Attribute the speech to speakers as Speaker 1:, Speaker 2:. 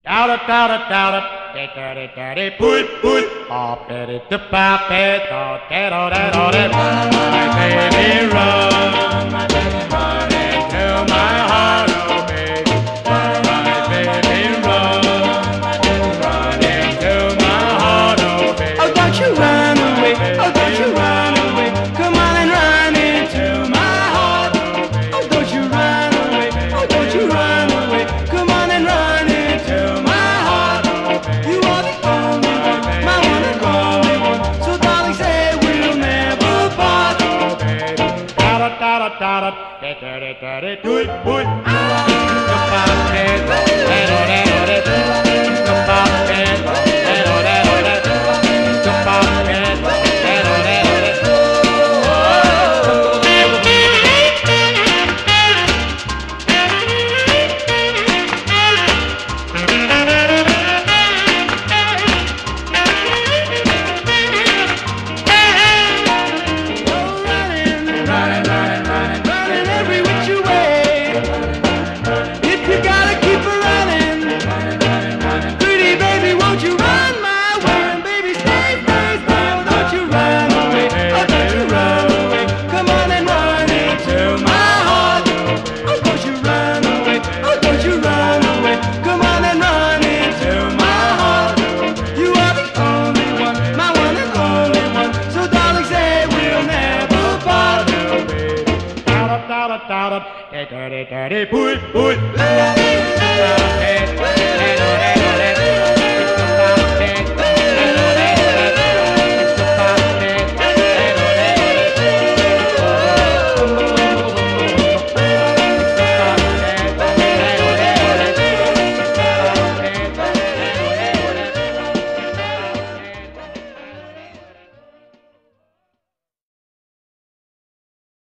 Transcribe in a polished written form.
Speaker 1: Baby, run, run into my heart, oh baby, run, baby, run into my heart, oh baby.
Speaker 2: Oh, don't you run away, oh, don't you run away, come on and run into my heart. Oh, don't you run away, oh, don't you run away, come on and run into my heart. You are the only one, my one and only one, so darling, say we'll never part. Running every which way. If you gotta keep a running, pretty baby, won't you run my way? And baby, stay, stay, stay. Oh, don't you run away, oh, don't you run away, come on and run into my heart. Oh, don't you run away, oh, don't you run away, come on and run into my heart. You are the only one, my one and only one, so darling, say we'll never part.
Speaker 1: Put